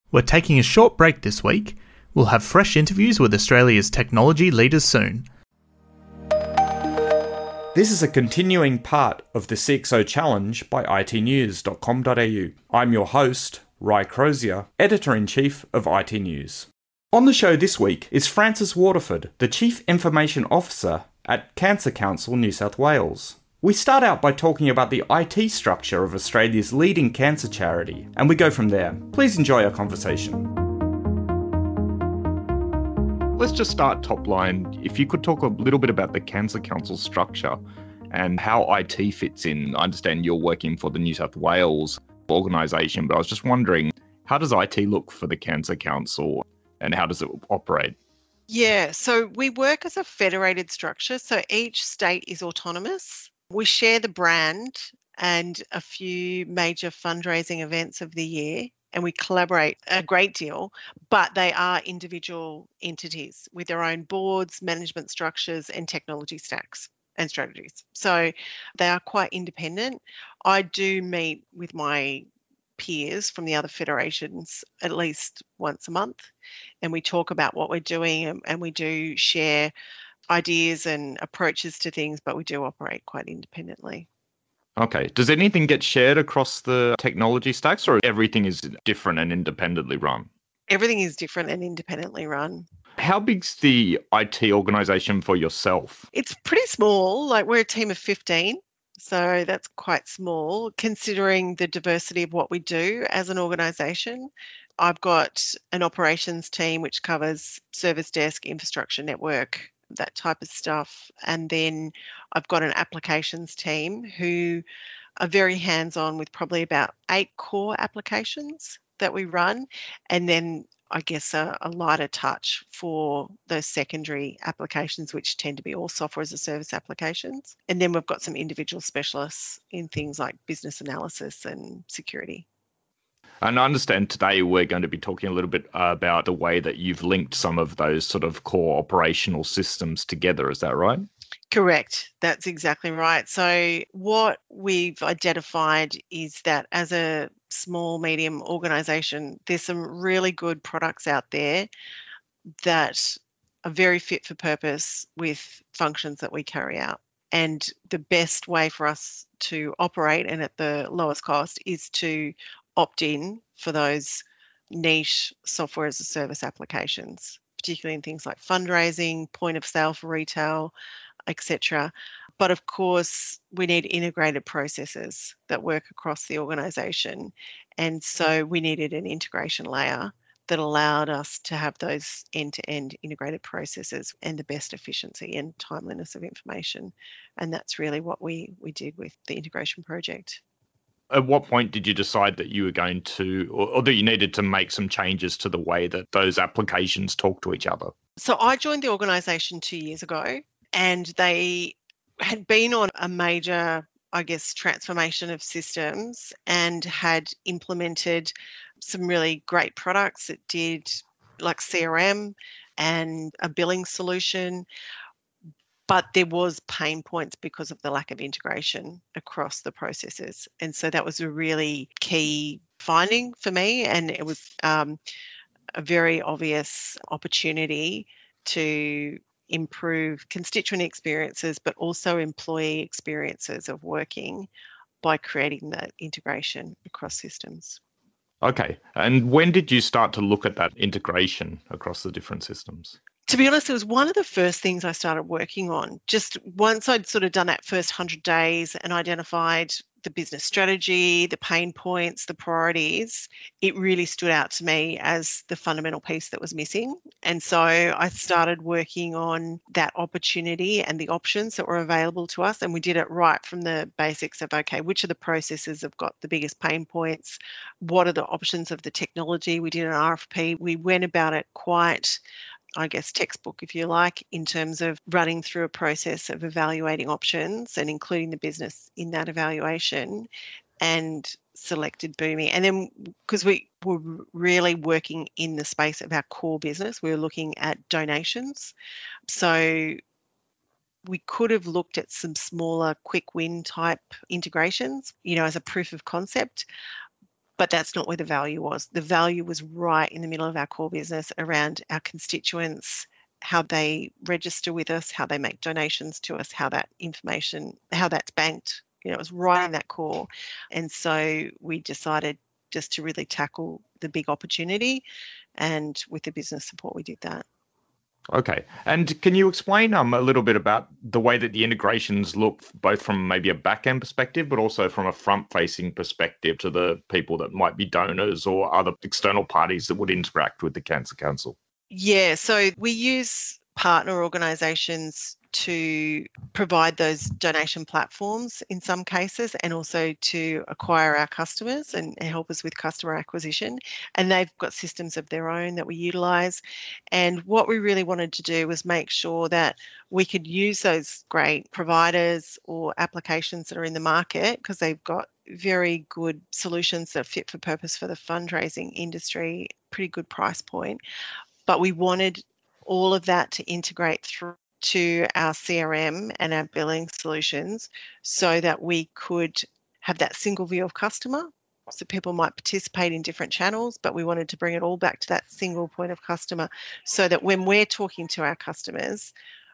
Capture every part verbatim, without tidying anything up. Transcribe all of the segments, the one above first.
We're taking a short break this week. We'll have fresh interviews with Australia's technology leaders soon. This is a continuing part of the C X O Challenge by I T news dot com dot a u. I'm your host, Ry Crozier, Editor-in-Chief of I T News. On the show this week is Frances Waterford, the Chief Information Officer at Cancer Council New South Wales. We start out by talking about the I T structure of Australia's leading cancer charity, and we go from there. Please enjoy our conversation. Let's just start top line. If you could talk a little bit about the Cancer Council structure and how I T fits in. I understand you're working for the New South Wales organisation, but I was just wondering, how does I T look for the Cancer Council and how does it operate? Yeah, so we work as a federated structure. So each state is autonomous. We share the brand and a few major fundraising events of the year, and we collaborate a great deal, but they are individual entities with their own boards, management structures, and technology stacks and strategies. So they are quite independent. I do meet with my peers from the other federations at least once a month, and we talk about what we're doing, and, and we do share ideas and approaches to things, but we do operate quite independently. Okay. Does anything get shared across the technology stacks, or everything is different and independently run? Everything is different and independently run. How big's the I T organisation for yourself? It's pretty small. Like, we're a team of fifteen. So that's quite small considering the diversity of what we do as an organisation. I've got an operations team which covers service desk, infrastructure, network, that type of stuff. And then I've got an applications team who are very hands-on with probably about eight core applications that we run. And then I guess a, a lighter touch for those secondary applications, which tend to be all software as a service applications. And then we've got some individual specialists in things like business analysis and security. And I understand today we're going to be talking a little bit about the way that you've linked some of those sort of core operational systems together. Is that right? Correct. That's exactly right. So what we've identified is that as a small, medium organisation, there's some really good products out there that are very fit for purpose with functions that we carry out. And the best way for us to operate and at the lowest cost is to opt in for those niche software as a service applications, particularly in things like fundraising, point of sale for retail, et cetera. But of course, we need integrated processes that work across the organisation. And so we needed an integration layer that allowed us to have those end-to-end integrated processes and the best efficiency and timeliness of information. And that's really what we, we did with the integration project. At what point did you decide that you were going to, or, or that you needed to make some changes to the way that those applications talk to each other? So I joined the organisation two years ago, and they had been on a major, I guess, transformation of systems and had implemented some really great products that did like C R M and a billing solution. But there was pain points because of the lack of integration across the processes. And so that was a really key finding for me. And it was um, a very obvious opportunity to improve constituent experiences, but also employee experiences of working by creating that integration across systems. Okay. And when did you start to look at that integration across the different systems? To be honest, it was one of the first things I started working on. Just once I'd sort of done that first one hundred days and identified the business strategy, the pain points, the priorities, it really stood out to me as the fundamental piece that was missing. And so I started working on that opportunity and the options that were available to us. And we did it right from the basics of, okay, which of the processes have got the biggest pain points? What are the options of the technology? We did an R F P. We went about it quite, I guess, textbook, if you like, in terms of running through a process of evaluating options and including the business in that evaluation, and selected Boomi. And then because we were really working in the space of our core business, we were looking at donations. So we could have looked at some smaller quick win type integrations, you know, as a proof of concept. But that's not where the value was. The value was right in the middle of our core business around our constituents, how they register with us, how they make donations to us, how that information, how that's banked. You know, it was right in that core. And so we decided just to really tackle the big opportunity. And with the business support, we did that. Okay. And can you explain um, a little bit about the way that the integrations look, both from maybe a back-end perspective, but also from a front-facing perspective to the people that might be donors or other external parties that would interact with the Cancer Council? Yeah, so we use partner organisations to provide those donation platforms in some cases, and also to acquire our customers and help us with customer acquisition. And they've got systems of their own that we utilise. And what we really wanted to do was make sure that we could use those great providers or applications that are in the market, because they've got very good solutions that fit for purpose for the fundraising industry, pretty good price point. But we wanted all of that to integrate through to our C R M and our billing solutions, so that we could have that single view of customer. So people might participate in different channels, but we wanted to bring it all back to that single point of customer, so that when we're talking to our customers,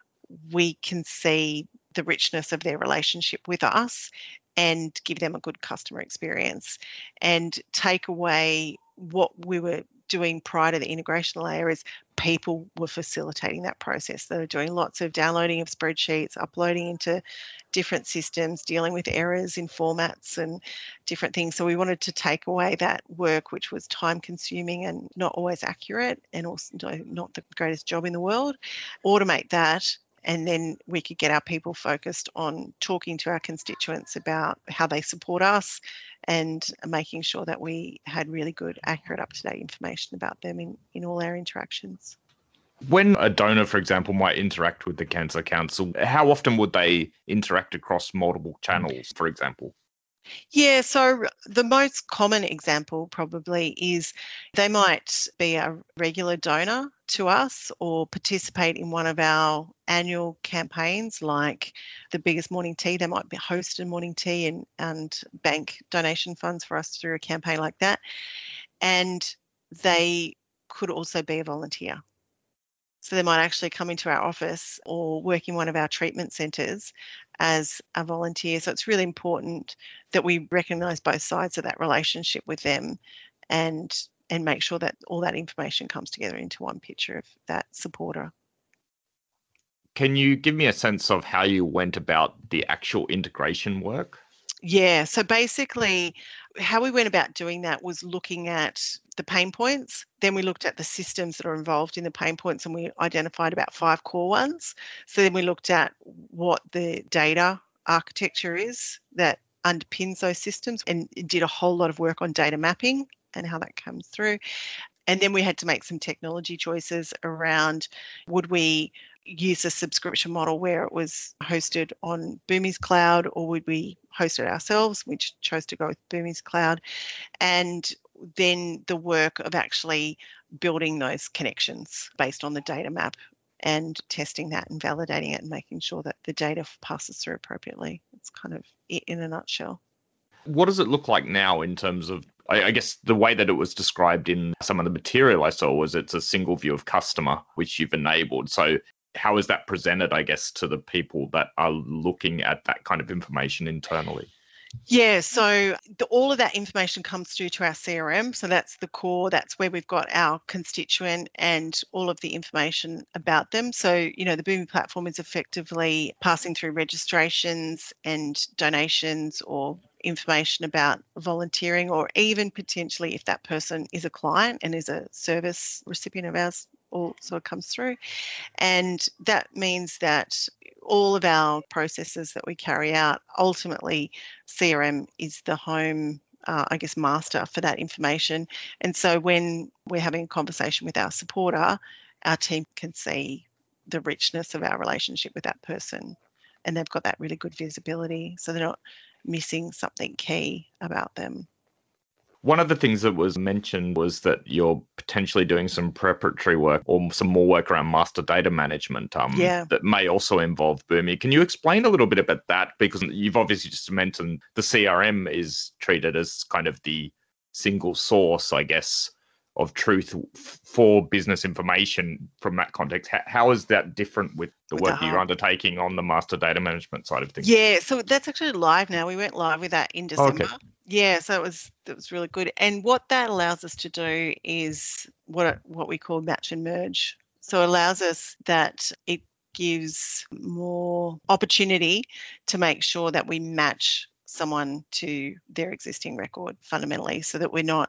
we can see the richness of their relationship with us and give them a good customer experience, and take away what we were doing prior to the integration layer is people were facilitating that process. They were doing lots of downloading of spreadsheets, uploading into different systems, dealing with errors in formats and different things. So we wanted to take away that work, which was time consuming and not always accurate, and also not the greatest job in the world, automate that. And then we could get our people focused on talking to our constituents about how they support us, and making sure that we had really good, accurate, up-to-date information about them in, in all our interactions. When a donor, for example, might interact with the Cancer Council, how often would they interact across multiple channels, for example? Yeah, so the most common example probably is they might be a regular donor to us or participate in one of our annual campaigns, like the biggest morning tea. They might be host a morning tea and, and bank donation funds for us through a campaign like that. And they could also be a volunteer. So they might actually come into our office or work in one of our treatment centres as a volunteer. So it's really important that we recognise both sides of that relationship with them, and and make sure that all that information comes together into one picture of that supporter. Can you give me a sense of how you went about the actual integration work? Yeah, so basically how we went about doing that was looking at the pain points. Then we looked at the systems that are involved in the pain points, and we identified about five core ones. So then we looked at what the data architecture is that underpins those systems, and did a whole lot of work on data mapping and how that comes through. And then we had to make some technology choices around, would we use a subscription model where it was hosted on Boomi's cloud, or would we host it ourselves? We chose to go with Boomi's cloud. And then the work of actually building those connections based on the data map, and testing that and validating it and making sure that the data passes through appropriately. It's kind of it in a nutshell. What does it look like now in terms of, I, I guess the way that it was described in some of the material I saw was it's a single view of customer, which you've enabled. So how is that presented, I guess, to the people that are looking at that kind of information internally? Yeah, so the, all of that information comes through to our C R M. So that's the core, that's where we've got our constituent and all of the information about them. So, you know, the Boomi platform is effectively passing through registrations and donations, or information about volunteering, or even potentially if that person is a client and is a service recipient of ours, also comes through. And that means that all of our processes that we carry out, ultimately C R M is the home, uh, I guess, master for that information. And so when we're having a conversation with our supporter, our team can see the richness of our relationship with that person, and they've got that really good visibility, so they're not missing something key about them. One of the things that was mentioned was that you're potentially doing some preparatory work or some more work around master data management um, Yeah. that may also involve Boomi. Can you explain a little bit about that? Because you've obviously just mentioned the C R M is treated as kind of the single source, I guess, of truth for business information from that context. How, how is that different with the With work the that you're hub. undertaking on the master data management side of things? Yeah, so that's actually live now. We went live with that in Oh, December. okay. Yeah, so it was it was really good. And what that allows us to do is what what we call match and merge. So it allows us that it gives more opportunity to make sure that we match someone to their existing record fundamentally, so that we're not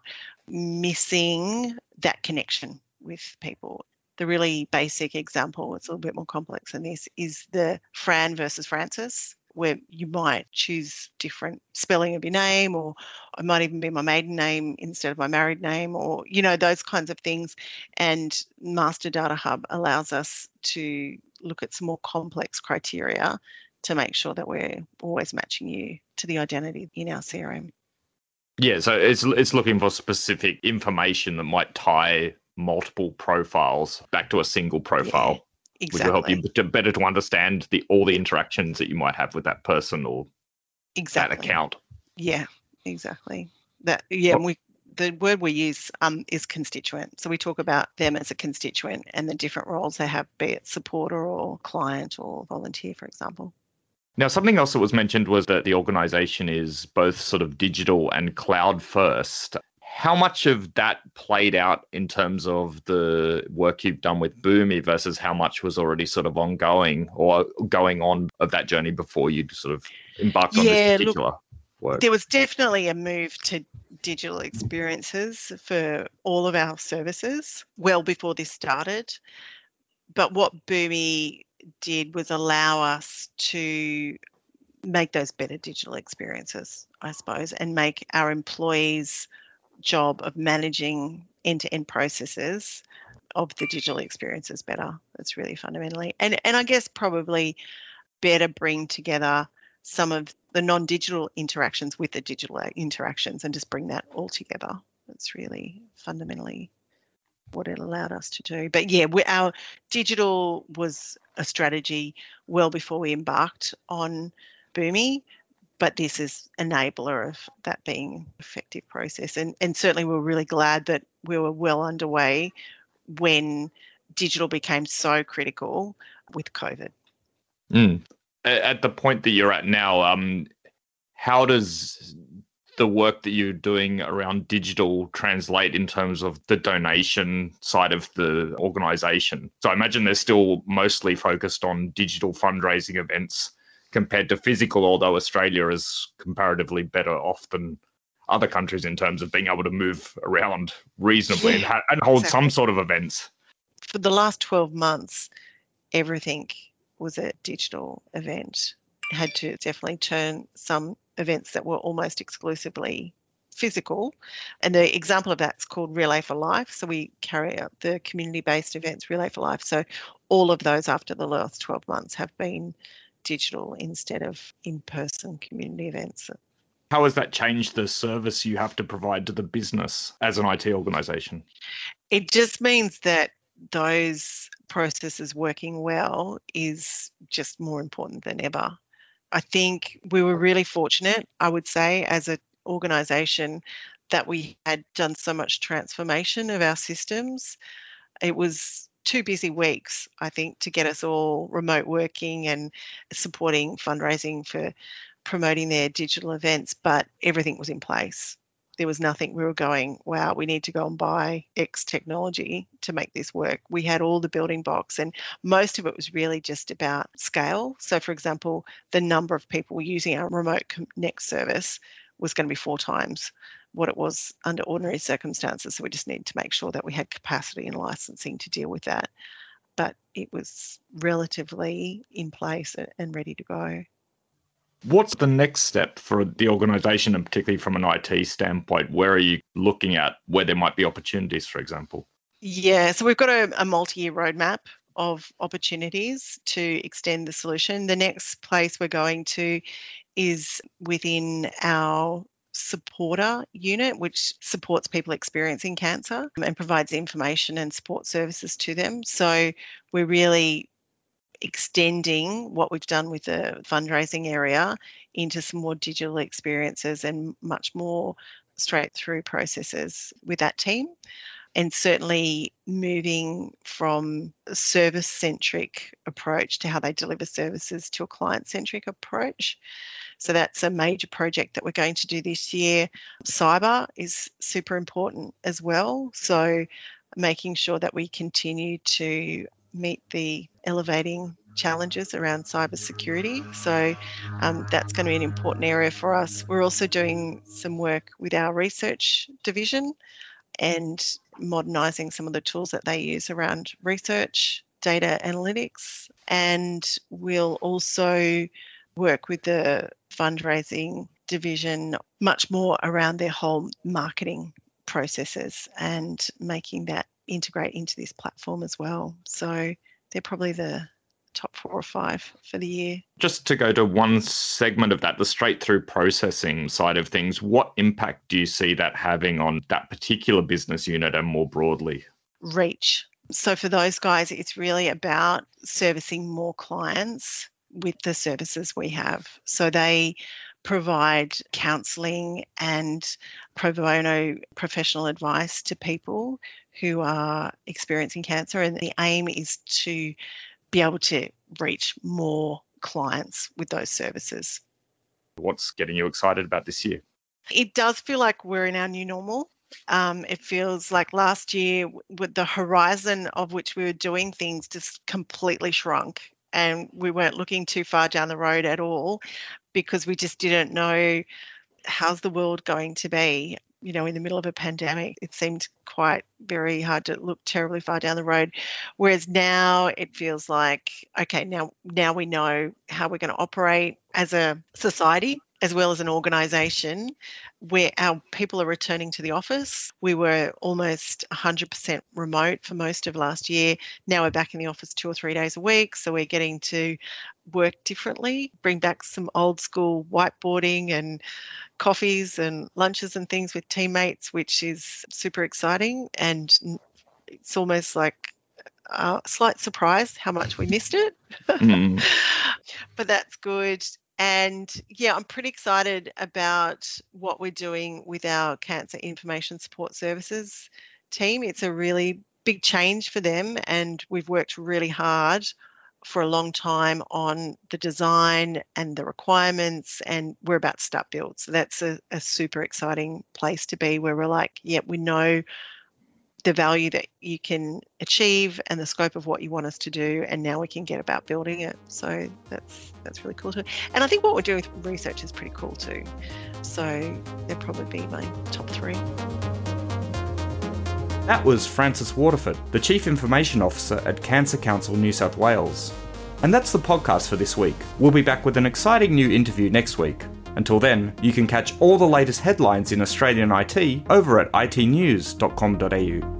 missing that connection with people. The really basic example, it's a little bit more complex than this, is the Fran versus Francis, where you might choose different spelling of your name, or it might even be my maiden name instead of my married name, or, you know, those kinds of things. And Master Data Hub allows us to look at some more complex criteria to make sure that we're always matching you to the identity in our C R M. Yeah, so it's it's looking for specific information that might tie multiple profiles back to a single profile, Yeah, which will help you exactly. to better to understand the all the interactions that you might have with that person or that Exactly. account. Yeah, exactly. That yeah, What- and we the word we use um is constituent. So we talk about them as a constituent and the different roles they have, be it supporter or client or volunteer, for example. Now, something else that was mentioned was that the organization is both sort of digital and cloud first. How much of that played out in terms of the work you've done with Boomi versus how much was already sort of ongoing or going on of that journey before you sort of embarked on this Yeah, look, particular work? there was definitely a move to digital experiences for all of our services well before this started. But what Boomi did was allow us to make those better digital experiences, I suppose, and make our employees' job of managing end-to-end processes of the digital experiences better. That's really fundamentally. And and I guess probably better bring together some of the non-digital interactions with the digital interactions and just bring that all together. That's really fundamentally what it allowed us to do. But yeah, we, our digital was a strategy well before we embarked on Boomi, but this is enabler of that being an effective process. And, and certainly we're really glad that we were well underway when digital became so critical with COVID. Mm. At the point that you're at now, um, how does the work that you're doing around digital translate in terms of the donation side of the organization? So I imagine they're still mostly focused on digital fundraising events compared to physical, although Australia is comparatively better off than other countries in terms of being able to move around reasonably Yeah, and, ha- and hold exactly. some sort of events. For the last twelve months, everything was a digital event. Had to definitely turn some events that were almost exclusively physical. And the example of that's called Relay for Life. So we carry out the community-based events, Relay for Life. So all of those after the last twelve months have been digital instead of in-person community events. How has that changed the service you have to provide to the business as an I T organization? It just means that those processes working well is just more important than ever. I think we were really fortunate, I would say, as an organisation that we had done so much transformation of our systems. It was two busy weeks, I think, to get us all remote working and supporting fundraising for promoting their digital events, but everything was in place. There was nothing we were going, wow, we need to go and buy X technology to make this work. We had all the building blocks, and most of it was really just about scale. So, for example, the number of people using our remote connect service was going to be four times what it was under ordinary circumstances. So we just needed to make sure that we had capacity and licensing to deal with that. But it was relatively in place and ready to go. What's the next step for the organization, and particularly from an I T standpoint? Where are you looking at where there might be opportunities, for example? Yeah, so we've got a, a multi-year roadmap of opportunities to extend the solution. The next place we're going to is within our supporter unit, which supports people experiencing cancer and provides information and support services to them. So we're really extending what we've done with the fundraising area into some more digital experiences and much more straight through processes with that team, and certainly moving from a service-centric approach to how they deliver services to a client-centric approach. So that's a major project that we're going to do this year. Cyber is super important as well. So making sure that we continue to meet the elevating challenges around cybersecurity. So um, that's going to be an important area for us. We're also doing some work with our research division and modernising some of the tools that they use around research, data analytics, and we'll also work with the fundraising division much more around their whole marketing processes and making that integrate into this platform as well. So they're probably the top four or five for the year. Just to go to one segment of that, the straight through processing side of things, what impact do you see that having on that particular business unit and more broadly? Reach. So for those guys, it's really about servicing more clients with the services we have. So they provide counselling and pro bono professional advice to people who are experiencing cancer, and the aim is to be able to reach more clients with those services. What's getting you excited about this year? It does feel like we're in our new normal. Um, it feels like last year, with the horizon of which we were doing things just completely shrunk, and we weren't looking too far down the road at all because we just didn't know how's the world going to be. You know, in the middle of a pandemic, it seemed quite very hard to look terribly far down the road. Whereas now it feels like, okay, now now we know how we're going to operate as a society as well as an organisation, where our people are returning to the office. We were almost one hundred percent remote for most of last year. Now we're back in the office two or three days a week. So we're getting to work differently, bring back some old school whiteboarding and coffees and lunches and things with teammates, which is super exciting. And it's almost like a slight surprise how much we missed it. Mm. But that's good. And yeah, I'm pretty excited about what we're doing with our Cancer Information Support Services team. It's a really big change for them, and we've worked really hard for a long time on the design and the requirements, and we're about to start build. So that's a, a super exciting place to be, where we're like, yeah, we know the value that you can achieve and the scope of what you want us to do, and now we can get about building it. So that's that's really cool too. And I think what we're doing with research is pretty cool too. So they'll probably be my top three. That was Frances Waterford, the Chief Information Officer at Cancer Council New South Wales. And that's the podcast for this week. We'll be back with an exciting new interview next week. Until then, you can catch all the latest headlines in Australian I T over at I T news dot com dot a u.